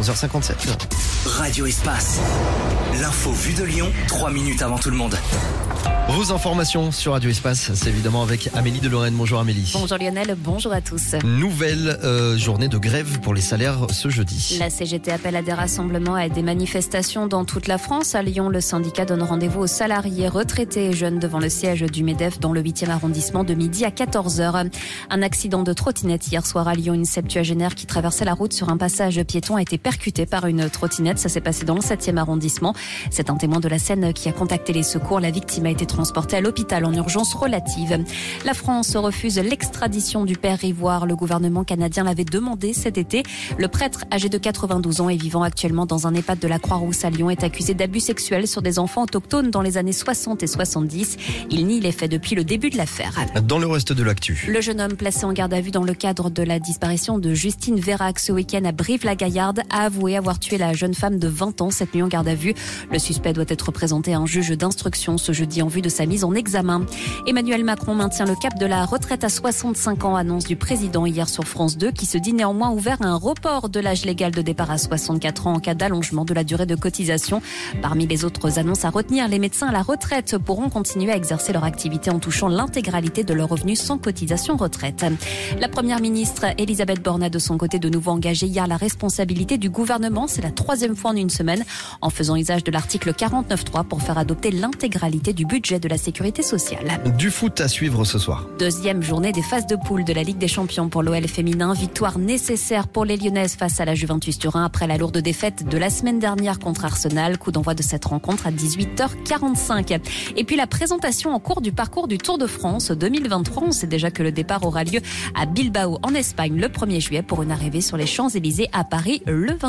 11h57. Radio Espace. L'info vue de Lyon, 3 minutes avant tout le monde. Vos informations sur Radio Espace, c'est évidemment avec Amélie de Lorraine. Bonjour Amélie. Bonjour Lionel, bonjour à tous. Nouvelle journée de grève pour les salaires ce jeudi. La CGT appelle à des rassemblements et à des manifestations dans toute la France. À Lyon, le syndicat donne rendez-vous aux salariés, retraités et jeunes devant le siège du MEDEF dans le 8e arrondissement de midi à 14h. Un accident de trottinette hier soir à Lyon. Une septuagénaire qui traversait la route sur un passage piéton a été percutée par une trottinette. Ça s'est passé dans le 7e arrondissement. C'est un témoin de la scène qui a contacté les secours. La victime a été transportée à l'hôpital en urgence relative. La France refuse l'extradition du père Rivoire. Le gouvernement canadien l'avait demandé cet été. Le prêtre, âgé de 92 ans et vivant actuellement dans un EHPAD de la Croix-Rousse à Lyon, est accusé d'abus sexuels sur des enfants autochtones dans les années 60 et 70. Il nie les faits depuis le début de l'affaire. Dans le reste de l'actu. Le jeune homme placé en garde à vue dans le cadre de la disparition de Justine Vérac ce week-end à Brive-la-Gaillarde a avoué avoir tué la jeune femme de 20 ans cette nuit en garde à vue. Le suspect doit être présenté à un juge d'instruction ce jeudi en vue de sa mise en examen. Emmanuel Macron maintient le cap de la retraite à 65 ans, annonce du président hier sur France 2, qui se dit néanmoins ouvert à un report de l'âge légal de départ à 64 ans en cas d'allongement de la durée de cotisation. Parmi les autres annonces à retenir, les médecins à la retraite pourront continuer à exercer leur activité en touchant l'intégralité de leurs revenus sans cotisation retraite. La première ministre Elisabeth Borne a de son côté de nouveau engagé hier la responsabilité du gouvernement. C'est la 3e fois en une semaine, en faisant usage de l'article 49.3 pour faire adopter l'intégralité du budget de la sécurité sociale. Du foot à suivre ce soir. 2e journée des phases de poule de la Ligue des Champions pour l'OL féminin. Victoire nécessaire pour les Lyonnaises face à la Juventus Turin après la lourde défaite de la semaine dernière contre Arsenal. Coup d'envoi de cette rencontre à 18h45. Et puis la présentation en cours du parcours du Tour de France 2023. On sait déjà que le départ aura lieu à Bilbao en Espagne le 1er juillet pour une arrivée sur les Champs-Élysées à Paris le